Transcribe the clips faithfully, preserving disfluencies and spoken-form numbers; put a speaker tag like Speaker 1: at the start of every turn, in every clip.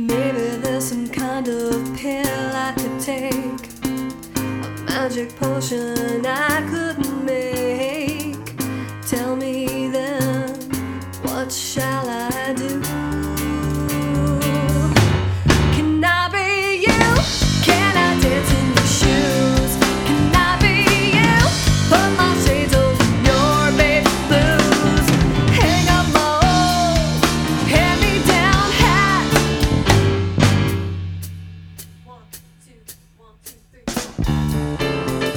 Speaker 1: Maybe there's some kind of pill I could take, a magic potion I couldn't make. Tell me then, what shall I do? Can I be you? Can I dance in your shoes? Can I be you? Put my shades over your baby blues. Hang up my old hand-me-down hat. One, two, one, two, three.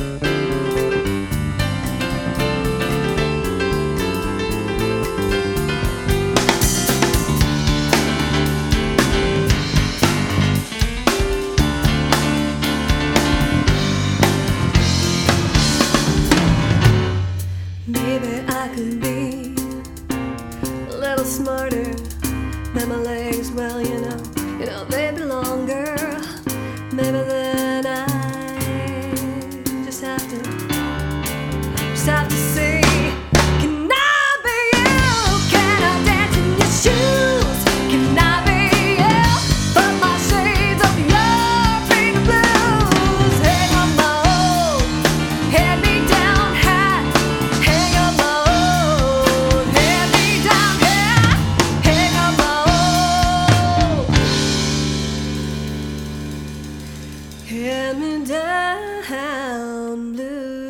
Speaker 1: Maybe I could be a little smarter than my legs. Well, you know, you know, they'd be longer. Maybe then I just have to, just have to see. Can I be you? Can I dance in your shoes? Can I be you? Put my shades of your baby blues. Hang on my old hand-me-down hat. Hang up my old hand-me-down hat. Hang up my old hand-me-down blues.